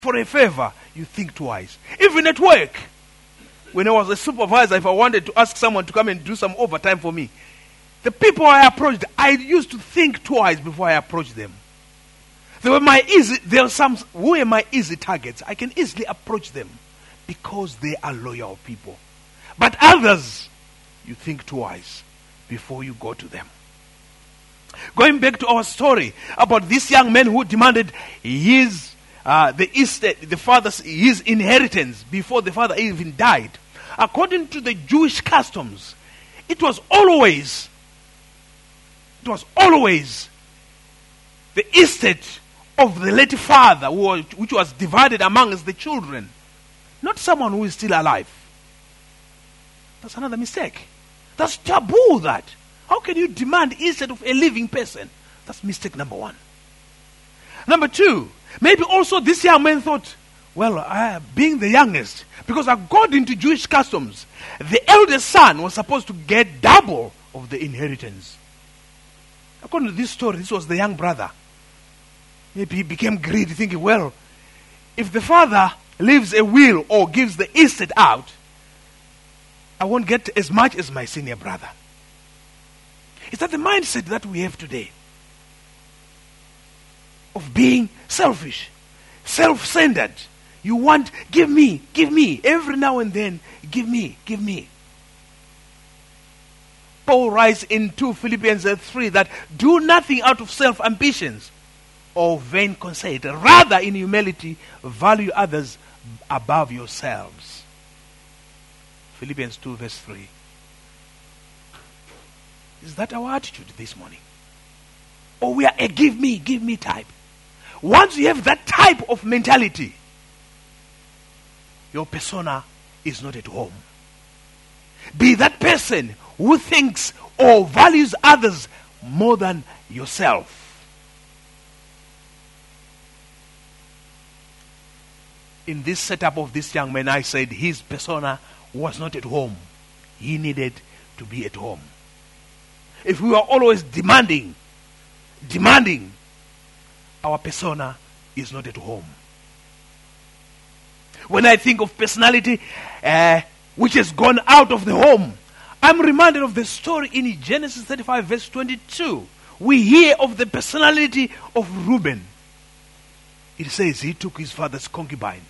for a favor, you think twice. Even at work, when I was a supervisor, if I wanted to ask someone to come and do some overtime for me, the people I approached, I used to think twice before I approached them. There were some who were my easy targets. I can easily approach them because they are loyal people. But others, you think twice before you go to them. Going back to our story about this young man who demanded his inheritance before the father even died. According to the Jewish customs, it was always the estate of the late father which was divided amongst the children, not someone who is still alive. That's another mistake. That's taboo, that. How can you demand estate of a living person? That's mistake number one. Number two, maybe also this young man thought, well, being the youngest, because according to Jewish customs, the eldest son was supposed to get double of the inheritance. According to this story, this was the young brother. Maybe he became greedy, thinking, well, if the father leaves a will or gives the estate out, I won't get as much as my senior brother. Is that the mindset that we have today? Of being selfish, self-centered. You want, give me, every now and then, give me. Paul writes in 2 Philippians 3 that do nothing out of self-ambitions or vain conceit. Rather, in humility, value others above yourselves. Philippians 2 verse 3. Is that our attitude this morning? Or we are a give me type? Once you have that type of mentality, your persona is not at home. Be that person who thinks or values others more than yourself. In this setup of this young man, I said his persona was not at home. He needed to be at home. If we are always demanding, our persona is not at home. When I think of personality which has gone out of the home, I'm reminded of the story in Genesis 35 verse 22. We hear of the personality of Reuben. It says he took his father's concubine.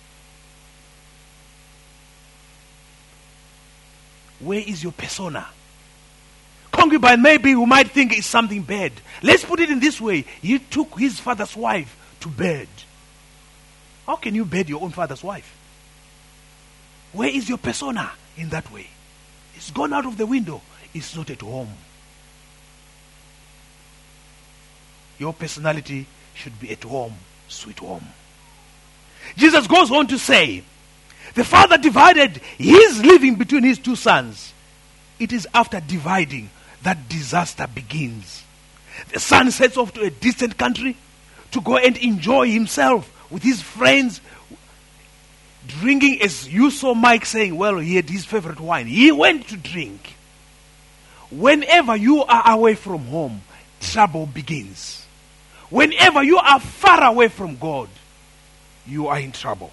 Where is your persona? Concubine, maybe we might think it's something bad. Let's put it in this way. He took his father's wife to bed. How can you bed your own father's wife? Where is your persona in that way? It's gone out of the window. It's not at home. Your personality should be at home, sweet home. Jesus goes on to say, the father divided his living between his two sons. It is after dividing that disaster begins. The son sets off to a distant country to go and enjoy himself with his friends, drinking, as you saw Mike saying, well, he had his favorite wine. He went to drink. Whenever you are away from home, trouble begins. Whenever you are far away from God, you are in trouble.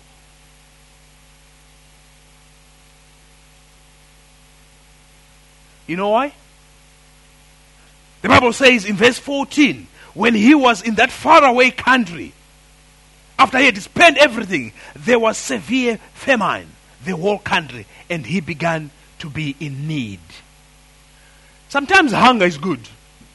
You know why? The Bible says in verse 14, when he was in that faraway country, after he had spent everything, there was severe famine, the whole country, and he began to be in need. Sometimes hunger is good.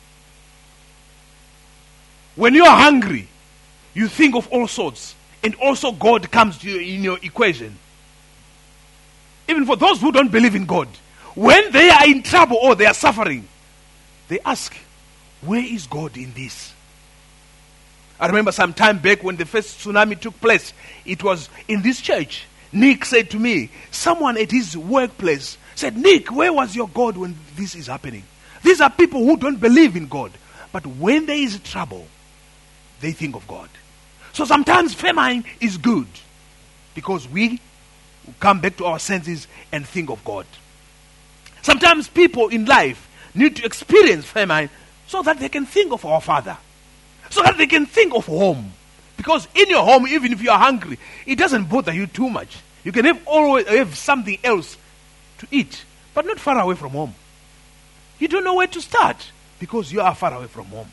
When you are hungry, you think of all sorts, and also God comes to you in your equation. Even for those who don't believe in God, when they are in trouble or they are suffering, they ask, where is God in this? I remember some time back when the first tsunami took place, it was in this church. Nick said to me, someone at his workplace said, Nick, where was your God when this is happening? These are people who don't believe in God. But when there is trouble, they think of God. So sometimes famine is good because we come back to our senses and think of God. Sometimes people in life need to experience famine so that they can think of our Father, so that they can think of home. Because in your home, even if you are hungry, it doesn't bother you too much. You can always have something else to eat, but not far away from home. You don't know where to start because you are far away from home.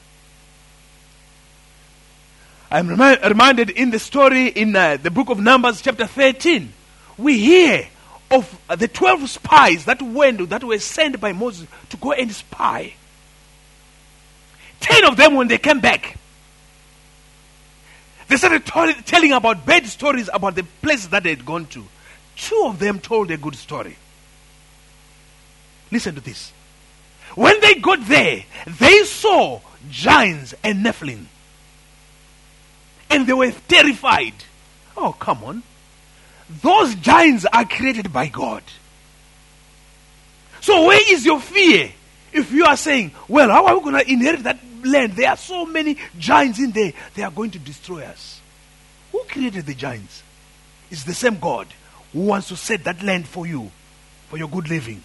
I'm reminded in the story in the book of Numbers chapter 13, we hear of the 12 spies that were sent by Moses to go and spy. 10 of them, when they came back, they started telling about bad stories about the places that they had gone to. 2 of them told a good story. Listen to this. When they got there, they saw giants and Nephilim. And they were terrified. Oh, come on. Those giants are created by God. So where is your fear? If you are saying, well, how are we going to inherit that land? There are so many giants in there. They are going to destroy us. Who created the giants? It's the same God who wants to set that land for you, for your good living.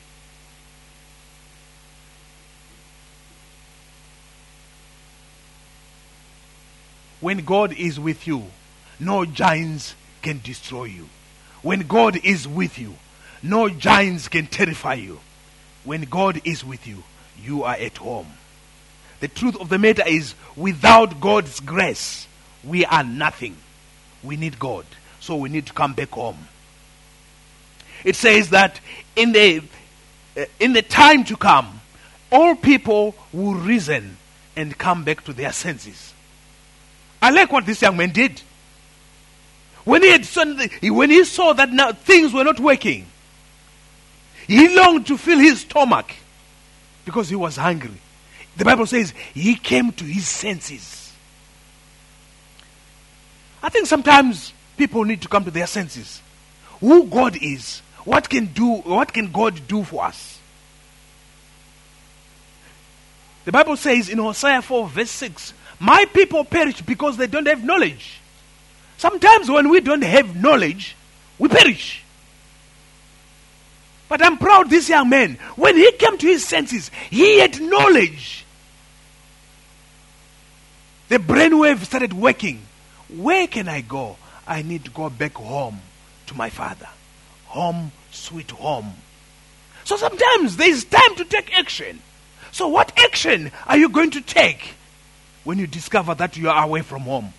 When God is with you, no giants can destroy you. When God is with you, no giants can terrify you. When God is with you, you are at home. The truth of the matter is, without God's grace, we are nothing. We need God. So we need to come back home. It says that in the time to come, all people will reason and come back to their senses. I like what this young man did. When he saw that now things were not working, he longed to fill his stomach because he was hungry. The Bible says he came to his senses. I think sometimes people need to come to their senses. Who God is, what can God do for us? The Bible says in Hosea 4 verse 6, my people perish because they don't have knowledge. Sometimes when we don't have knowledge, we perish. But I'm proud of this young man. When he came to his senses, he had knowledge. The brainwave started working. Where can I go? I need to go back home to my father. Home, sweet home. So sometimes there is time to take action. So what action are you going to take when you discover that you are away from home?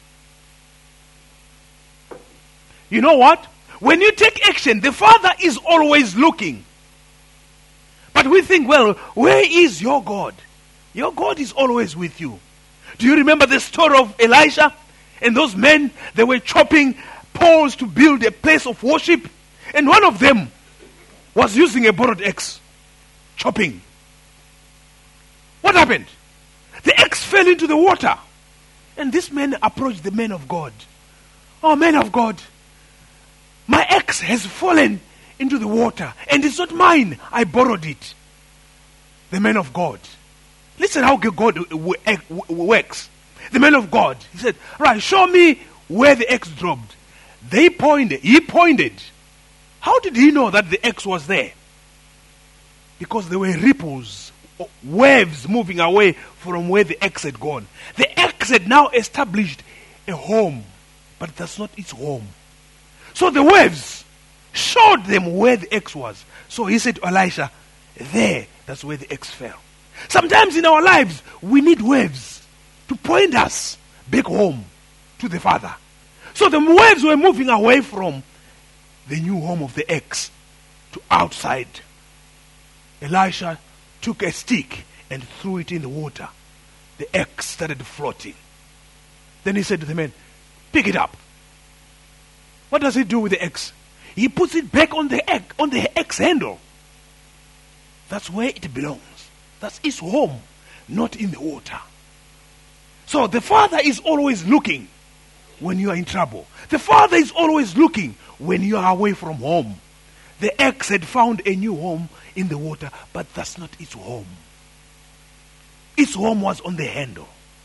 You know what? When you take action, the Father is always looking. But we think, well, where is your God? Your God is always with you. Do you remember the story of Elisha and those men? They were chopping poles to build a place of worship. And one of them was using a borrowed axe, chopping. What happened? The axe fell into the water. And this man approached the man of God. Oh, man of God, my axe has fallen into the water. And it's not mine. I borrowed it. The man of God. Listen how God works. The man of God. He said, right, show me where the axe dropped. He pointed. How did he know that the axe was there? Because there were ripples, waves moving away from where the axe had gone. The axe had now established a home, but that's not its home. So the waves showed them where the axe was. So he said to Elisha, that's where the axe fell. Sometimes in our lives, we need waves to point us back home to the Father. So the waves were moving away from the new home of the axe to outside. Elisha took a stick and threw it in the water. The axe started floating. Then he said to the man, pick it up. What does he do with the axe? He puts it back on the axe handle. That's where it belongs. That's its home, not in the water. So the Father is always looking when you are in trouble. The Father is always looking when you are away from home. The axe had found a new home in the water, but that's not its home. Its home was on the handle.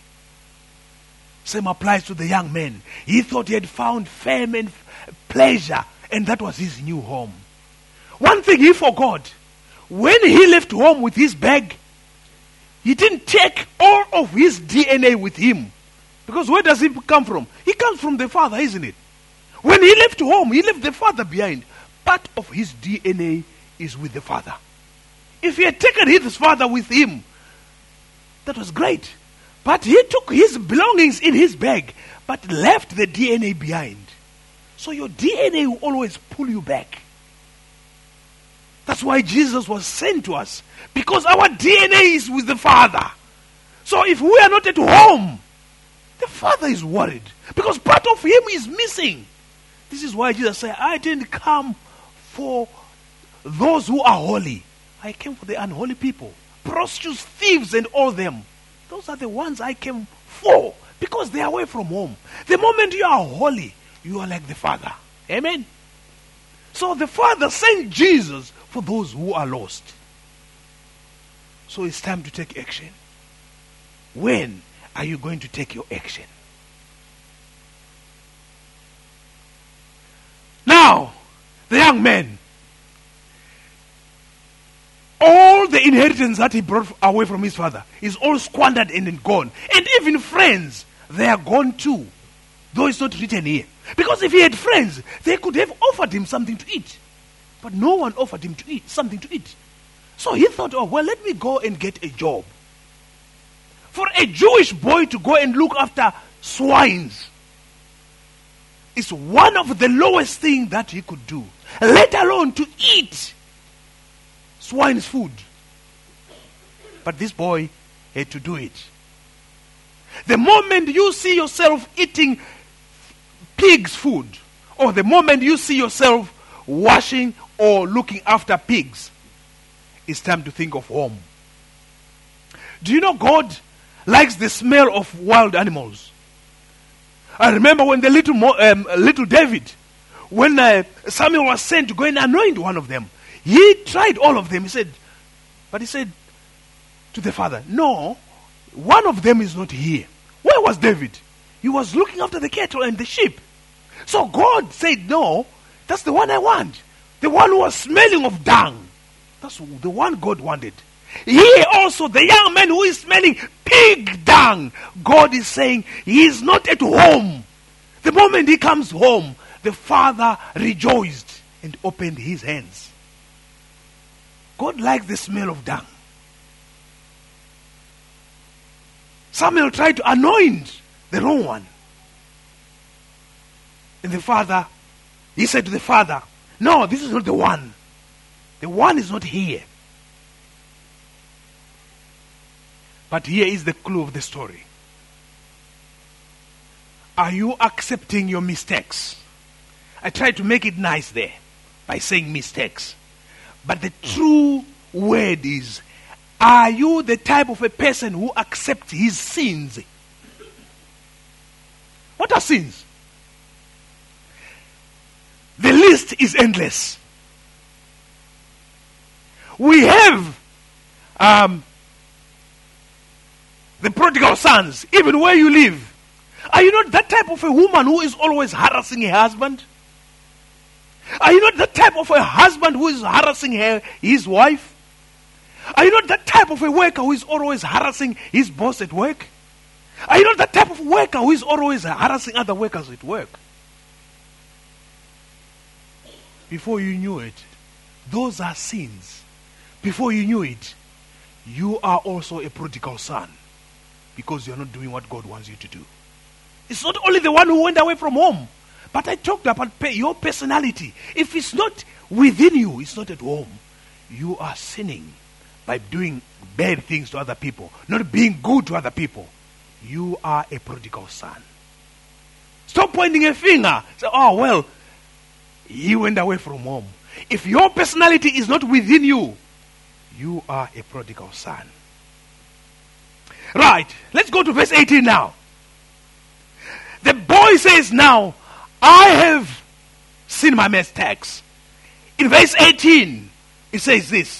Same applies to the young man. He thought he had found fame and pleasure, and that was his new home. One thing he forgot. When he left home with his bag, he didn't take all of his DNA with him. Because where does he come from? He comes from the father, isn't it? When he left home, he left the father behind. Part of his DNA is with the father. If he had taken his father with him, that was great. But he took his belongings in his bag, but left the DNA behind. So your DNA will always pull you back. That's why Jesus was sent to us. Because our DNA is with the Father. So if we are not at home, the Father is worried. Because part of him is missing. This is why Jesus said, I didn't come for those who are holy. I came for the unholy people. Prostitutes, thieves, and all them. Those are the ones I came for. Because they are away from home. The moment you are holy, you are like the Father. Amen? So the Father sent Jesus for those who are lost. So it's time to take action. When are you going to take your action? Now, the young man, all the inheritance that he brought away from his father is all squandered and gone. And even friends, they are gone too. Though it's not written here. Because if he had friends, they could have offered him something to eat. But no one offered him to eat, something to eat. So he thought, oh, well, let me go and get a job. For a Jewish boy to go and look after swines is one of the lowest things that he could do. Let alone to eat swine's food. But this boy had to do it. The moment you see yourself eating pig's food, or the moment you see yourself washing or looking after pigs, it's time to think of home. Do you know God likes the smell of wild animals? I remember when the little David, when Samuel was sent to go and anoint one of them, he tried all of them. He said to the father, no, one of them is not here. Where was David? He was looking after the cattle and the sheep. So God said, no, that's the one I want. The one who was smelling of dung. That's the one God wanted. Here also, the young man who is smelling pig dung. God is saying he is not at home. The moment he comes home, the father rejoiced and opened his hands. God likes the smell of dung. Samuel tried to anoint the wrong one. And he said to the father, no, this is not the one. The one is not here. But here is the clue of the story. Are you accepting your mistakes? I tried to make it nice there by saying mistakes. But the true word is, are you the type of a person who accepts his sins? What are sins? The list is endless. We have the prodigal sons, even where you live. Are you not that type of a woman who is always harassing her husband? Are you not that type of a husband who is harassing his wife? Are you not that type of a worker who is always harassing his boss at work? Are you not that type of worker who is always harassing other workers at work? Before you knew it, those are sins. Before you knew it, you are also a prodigal son. Because you are not doing what God wants you to do. It's not only the one who went away from home. But I talked about your personality. If it's not within you, it's not at home. You are sinning by doing bad things to other people. Not being good to other people. You are a prodigal son. Stop pointing a finger. Say, oh, well, he went away from home. If your personality is not within you, you are a prodigal son. Right, let's go to verse 18 now. The boy says now, I have seen my mistakes. In verse 18, it says this.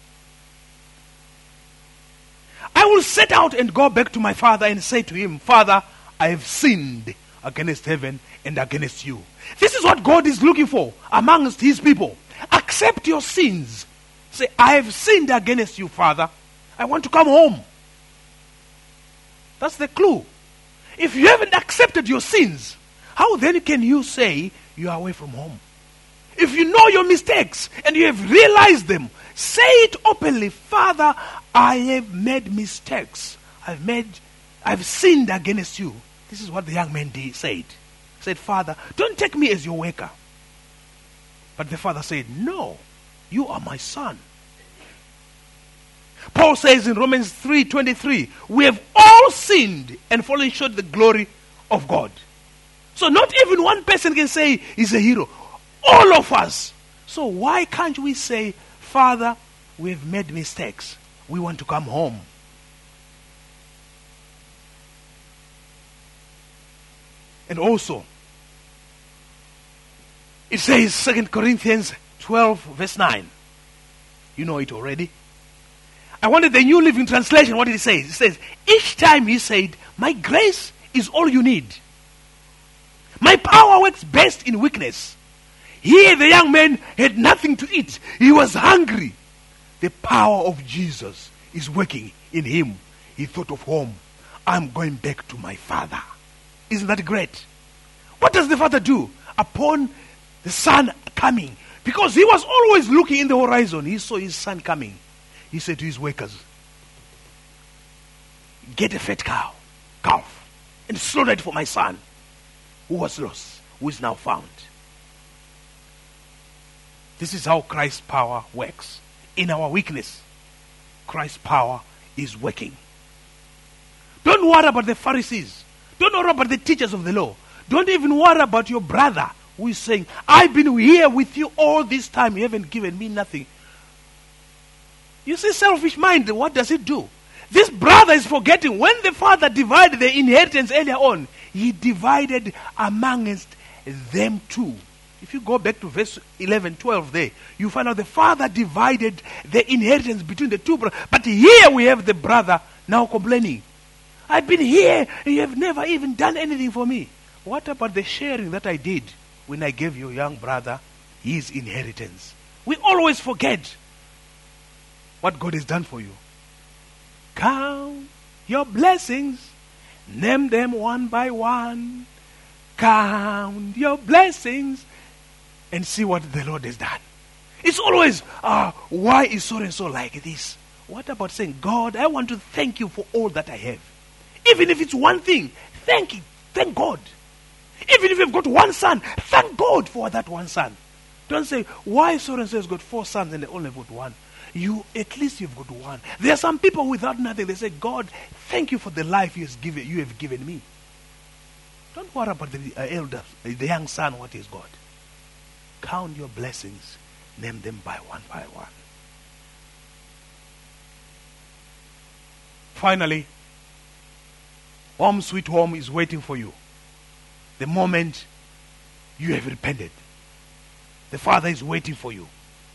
I will set out and go back to my father and say to him, Father, I have sinned against heaven and against you. This is what God is looking for amongst his people. Accept your sins. Say, I have sinned against you, Father. I want to come home. That's the clue. If you haven't accepted your sins, how then can you say you are away from home? If you know your mistakes and you have realized them, say it openly. Father, I have made mistakes. I've sinned against you. This is what the young man said. He said, Father, don't take me as your worker. But the father said, no, you are my son. Paul says in Romans 3:23, we have all sinned and fallen short of the glory of God. So not even one person can say he's a hero. All of us. So why can't we say, Father, we have made mistakes. We want to come home. And also, it says 2 Corinthians 12 verse 9. You know it already. I wanted the New Living Translation, what it says. It says, each time he said, my grace is all you need. My power works best in weakness. Here the young man had nothing to eat. He was hungry. The power of Jesus is working in him. He thought of home. I'm going back to my father. Isn't that great? What does the father do upon the son coming? Because he was always looking in the horizon. He saw his son coming. He said to his workers, get a fat calf, and slaughter it for my son, who was lost, who is now found. This is how Christ's power works. In our weakness, Christ's power is working. Don't worry about the Pharisees. Don't worry about the teachers of the law. Don't even worry about your brother who is saying, I've been here with you all this time. You haven't given me nothing. You see, selfish mind, what does it do? This brother is forgetting when the father divided the inheritance earlier on, he divided amongst them too. If you go back to verse 11, 12 there, you find out the father divided the inheritance between the two brothers. But here we have the brother now complaining. I've been here and you have never even done anything for me. What about the sharing that I did when I gave your young brother his inheritance? We always forget what God has done for you. Count your blessings. Name them one by one. Count your blessings and see what the Lord has done. It's always, why is so and so like this? What about saying, God, I want to thank you for all that I have. Even if it's one thing, thank God. Even if you've got one son, thank God for that one son. Don't say, why so and so has got 4 sons and they only got one? At least you've got one. There are some people without nothing. They say, God, thank you for the life you have given me. Don't worry about the elder, the young son, what he's got. Count your blessings. Name them by one. Finally, home sweet home is waiting for you. The moment you have repented, the Father is waiting for you.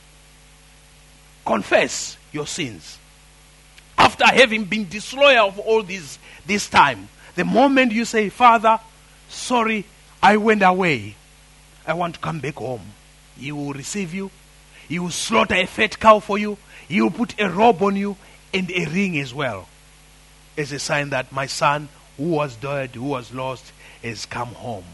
Confess your sins. After having been disloyal of all this time, the moment you say, Father, sorry, I went away. I want to come back home. He will receive you. He will slaughter a fat cow for you. He will put a robe on you and a ring as well, as a sign that my son who was dead, who was lost, has come home.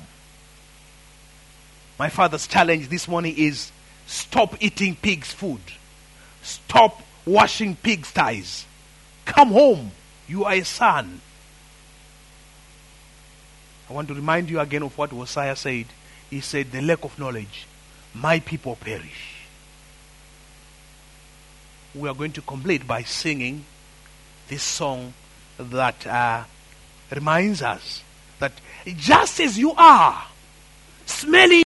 My father's challenge this morning is stop eating pig's food. Stop washing pig's ties. Come home. You are a son. I want to remind you again of what Hosea said. He said, the lack of knowledge, my people perish. We are going to complete by singing this song that reminds us that just as you are, smelling